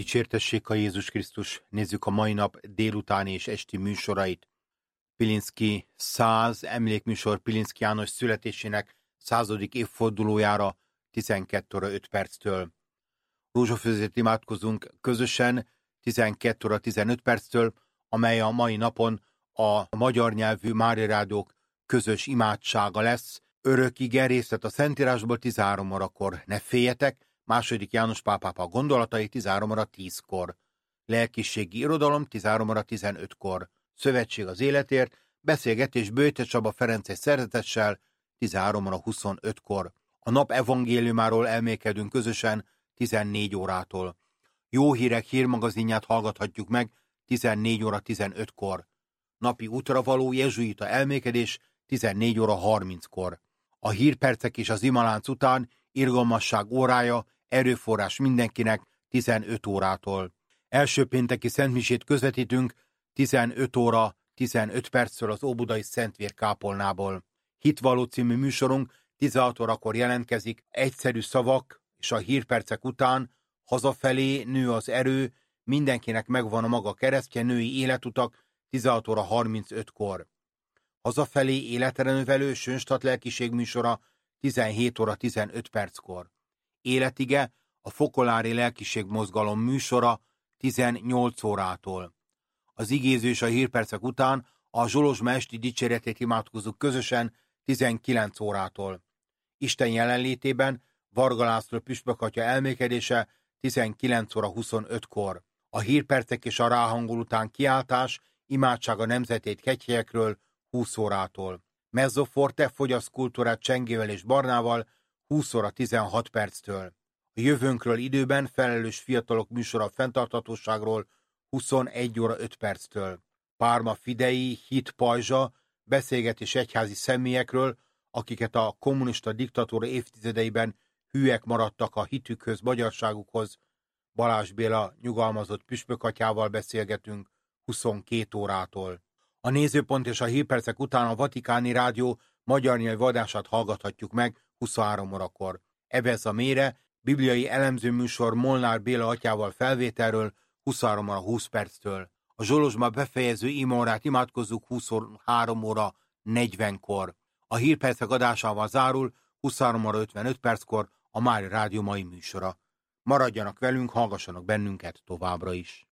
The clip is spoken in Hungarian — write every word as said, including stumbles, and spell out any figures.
Dicsértessék a Jézus Krisztus! Nézzük a mai nap délutáni és esti műsorait. Pilinszky száz emlékműsor Pilinszky János születésének századik évfordulójára tizenkét óra öt perctől. Rózsafőzét imádkozunk közösen tizenkét óra tizenöt perctől, amely a mai napon a magyar nyelvű Mária Rádiók közös imádsága lesz. Örökige részlet a Szentírásból tizenhárom órakor. Ne féljetek! Második János pápápa gondolatai tizenhárom óra tízkor. Lelkiségi irodalom tizenhárom óra tizenötkor. Szövetség az életért, beszélgetés Böjte Csaba Ferenc egy szerzetessel tizenhárom óra huszonötkor. A nap evangéliumáról elmélkedünk közösen tizennégy órától. Jó hírek hírmagazinját hallgathatjuk meg tizennégy óra tizenötkor. Napi útravaló jezsuita elmélkedés tizennégy óra harminckor. A hírpercek és az imalánc után irgalmasság órája, erőforrás mindenkinek tizenöt órától. Első pénteki szentmisét közvetítünk tizenöt óra tizenöt perctől az óbudai Szentvér kápolnából. Hitvaló című műsorunk tizenhat órakor jelentkezik, egyszerű szavak és a hírpercek után hazafelé nő az erő, mindenkinek megvan a maga keresztje, női életutak tizenhat óra harmincötkor. Hazafelé életre növelő Sönstadt lelkiség műsora tizenhét óra tizenöt perckor. Életige a Fokolári lelkiség mozgalom műsora tizennyolc órától. Az igéző és a hírpercek után a Zsolozsma esti dicséretét imádkozzuk közösen tizenkilenc órától. Isten jelenlétében Varga László püspökatya elmélkedése tizenkilenc óra huszonötkor. A hírpercek és a ráhangol után kiáltás, imádság a nemzetét kegyhelyekről húsz órától. Mezzoforte fogyaszkultúrát Csengével és Barnával húsz óra tizenhat perctől. A jövőnkről időben felelős fiatalok műsora a fenntarthatóságról huszonegy óra öt perctől. Párma Fidei, Hit Pajzsa, beszélgetés egyházi személyekről, akiket a kommunista diktatúra évtizedeiben hűek maradtak a hitükhöz, magyarságukhoz. Balázs Béla nyugalmazott püspökatyával beszélgetünk huszonkét órától. A nézőpont és a hírpercek után a Vatikáni Rádió magyar nyelvű adását hallgathatjuk meg huszonhárom órakor. Ebez a mére bibliai elemző műsor Molnár Béla atyával felvételről huszonhárom óra húsz perctől. A Zsolozsma befejező imaórát imádkozzuk huszonhárom óra negyvenkor. A hírpercek adásával zárul huszonhárom óra ötvenöt perckor a Mária Rádió mai műsora. Maradjanak velünk, hallgassanak bennünket továbbra is.